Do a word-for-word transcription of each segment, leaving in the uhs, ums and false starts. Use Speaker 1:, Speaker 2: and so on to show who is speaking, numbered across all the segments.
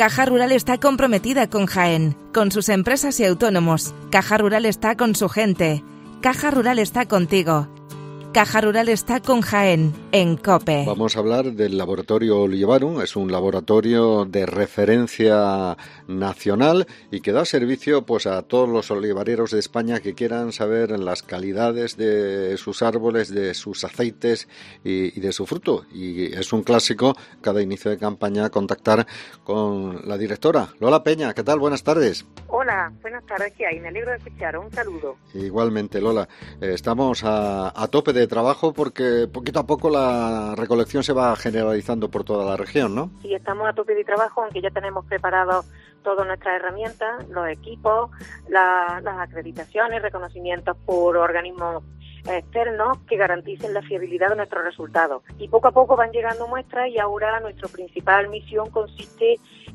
Speaker 1: Caja Rural está comprometida con Jaén, con sus empresas y autónomos. Caja Rural está con su gente. Caja Rural está contigo. Caja Rural está con Jaén, en COPE.
Speaker 2: Vamos a hablar del laboratorio Olivarum. Es un laboratorio de referencia nacional y que da servicio pues a todos los olivareros de España que quieran saber las calidades de sus árboles, de sus aceites y, y de su fruto. Y es un clásico cada inicio de campaña contactar con la directora. Lola Peña, ¿qué tal? Buenas tardes.
Speaker 3: Hola, buenas tardes, ¿qué hay? Me alegro de escuchar, un saludo.
Speaker 2: Igualmente, Lola. Eh, estamos a, a tope de trabajo porque poquito a poco la recolección se va generalizando por toda la región, ¿no?
Speaker 3: Sí, estamos a tope de trabajo, aunque ya tenemos preparados todas nuestras herramientas, los equipos, la, las acreditaciones, reconocimientos por organismos externos que garanticen la fiabilidad de nuestros resultados. Y poco a poco van llegando muestras y ahora nuestra principal misión consiste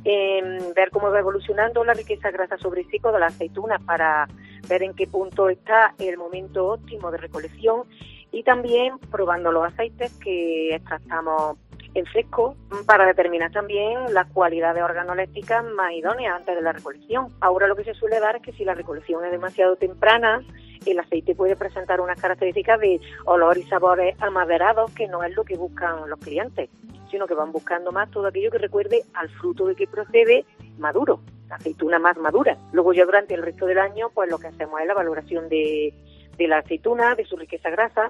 Speaker 3: en ver cómo va evolucionando la riqueza grasa sobre seco de las aceitunas para ver en qué punto está el momento óptimo de recolección y también probando los aceites que extractamos en fresco para determinar también las cualidades organolépticas más idóneas antes de la recolección. Ahora lo que se suele dar es que si la recolección es demasiado temprana, el aceite puede presentar unas características de olor y sabores amaderados que no es lo que buscan los clientes, sino que van buscando más todo aquello que recuerde al fruto de que procede maduro, la aceituna más madura. Luego ya durante el resto del año pues lo que hacemos es la valoración de, de la aceituna, de su riqueza grasa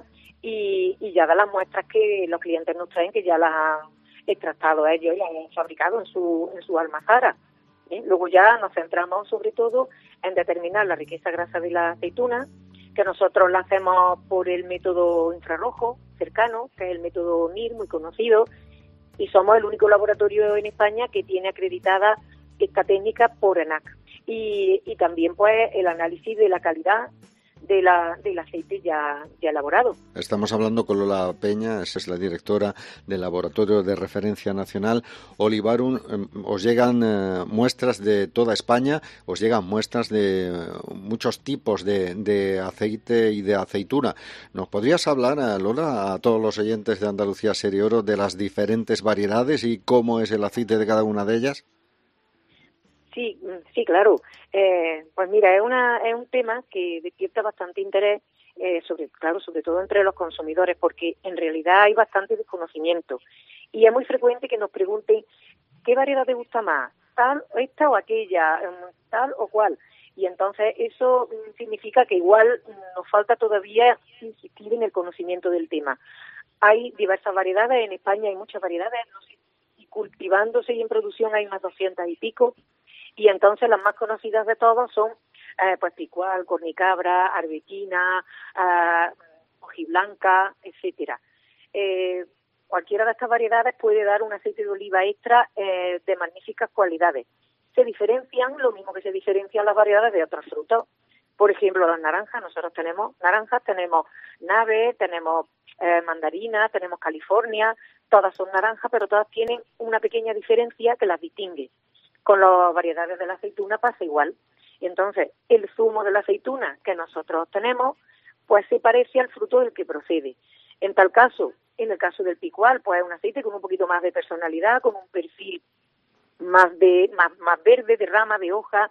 Speaker 3: y, y ya de las muestras que los clientes nos traen que ya las han extractado ellos y las han fabricado en su, en su almazara. ¿Eh? Luego ya nos centramos sobre todo en determinar la riqueza grasa de la aceituna, que nosotros la hacemos por el método infrarrojo cercano, que es el método N I R, muy conocido, y somos el único laboratorio en España que tiene acreditada esta técnica por ENAC. Y, y también pues el análisis de la calidad de la, del aceite ya, ya elaborado.
Speaker 2: Estamos hablando con Lola Peña, esa es la directora del Laboratorio de Referencia Nacional Olivarum. Os llegan eh, muestras de toda España, os llegan muestras de eh, muchos tipos de, de aceite y de aceituna. ¿Nos podrías hablar, eh, Lola, a todos los oyentes de Andalucía Serie Oro de las diferentes variedades y cómo es el aceite de cada una de ellas?
Speaker 3: Sí, sí, claro. Eh, pues mira, es una es un tema que despierta bastante interés, eh, sobre claro, sobre todo entre los consumidores, porque en realidad hay bastante desconocimiento y es muy frecuente que nos pregunten qué variedad te gusta más, tal, esta o aquella, tal o cual. Y entonces eso significa que igual nos falta todavía insistir en el conocimiento del tema. Hay diversas variedades, en España hay muchas variedades, no sé, y cultivándose y en producción hay unas doscientas y pico. Y entonces las más conocidas de todos son eh, pues picual, cornicabra, arbequina, eh, hojiblanca, etcétera. Eh, cualquiera de estas variedades puede dar un aceite de oliva extra eh, de magníficas cualidades. Se diferencian, lo mismo que se diferencian las variedades de otros frutos. Por ejemplo, las naranjas, nosotros tenemos naranjas, tenemos nave, tenemos eh, mandarina, tenemos California, todas son naranjas, pero todas tienen una pequeña diferencia que las distingue. Con las variedades de la aceituna pasa igual. Entonces, el zumo de la aceituna que nosotros tenemos, pues se parece al fruto del que procede. En tal caso, en el caso del picual, pues es un aceite con un poquito más de personalidad, con un perfil más de más, más verde, de rama, de hoja,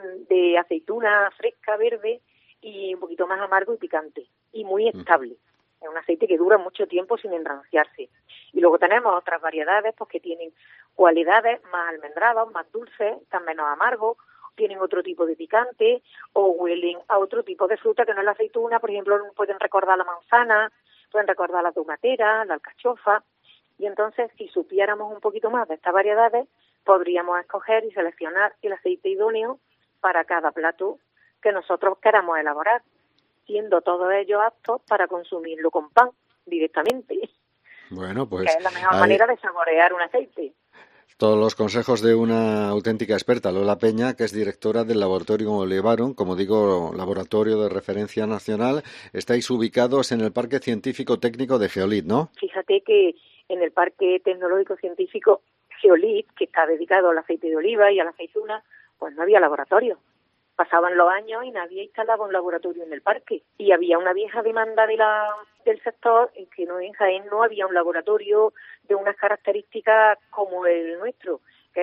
Speaker 3: de aceituna fresca, verde, y un poquito más amargo y picante, y muy estable. Es un aceite que dura mucho tiempo sin enranciarse. Y luego tenemos otras variedades pues que tienen cualidades más almendradas, más dulces, están menos amargos, tienen otro tipo de picante o huelen a otro tipo de fruta que no es la aceituna. Por ejemplo, pueden recordar la manzana, pueden recordar la tomatera, la alcachofa. Y entonces, si supiéramos un poquito más de estas variedades, podríamos escoger y seleccionar el aceite idóneo para cada plato que nosotros queramos elaborar, siendo todos ellos aptos para consumirlo con pan directamente.
Speaker 2: Bueno, pues
Speaker 3: que es la mejor
Speaker 2: hay...
Speaker 3: manera de saborear un aceite.
Speaker 2: Todos los consejos de una auténtica experta, Lola Peña, que es directora del Laboratorio Olivarum, como digo, Laboratorio de Referencia Nacional. Estáis ubicados en el Parque Científico Técnico de Geolit, ¿no?
Speaker 3: Fíjate que en el Parque Tecnológico Científico Geolit, que está dedicado al aceite de oliva y a la aceituna, pues no había laboratorio. Pasaban los años y nadie instalaba un laboratorio en el parque. Y había una vieja demanda de la, del sector en que no, en Jaén no había un laboratorio de unas características como el nuestro, que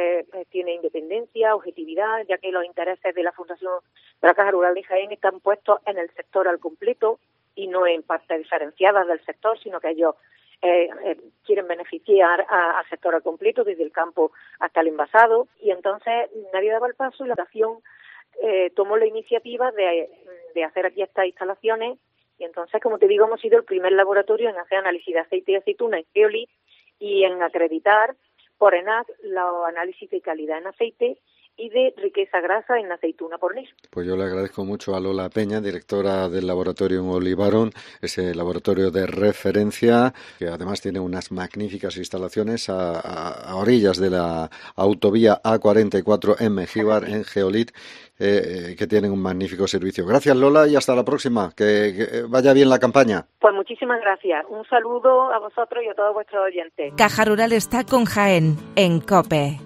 Speaker 3: tiene independencia, objetividad, ya que los intereses de la Fundación de la Caja Rural de Jaén están puestos en el sector al completo y no en partes diferenciadas del sector, sino que ellos eh, eh, quieren beneficiar a, al sector al completo, desde el campo hasta el envasado, y entonces nadie daba el paso y la Fundación eh, tomó la iniciativa de, de hacer aquí estas instalaciones, y entonces, como te digo, hemos sido el primer laboratorio en hacer análisis de aceite y aceituna en Geolit y en acreditar por ENAC los análisis de calidad en aceite y de riqueza grasa en aceituna por N I S.
Speaker 2: Pues yo le agradezco mucho a Lola Peña, directora del laboratorio en Olivarón, ese laboratorio de referencia que además tiene unas magníficas instalaciones a, a, a orillas de la autovía A cuarenta y cuatro en Mengíbar, en Geolit, eh, que tienen un magnífico servicio. Gracias, Lola, y hasta la próxima. Que, que vaya bien la campaña.
Speaker 3: Pues muchísimas gracias. Un saludo a vosotros y a todos vuestros oyentes.
Speaker 1: Caja Rural está con Jaén, en COPE.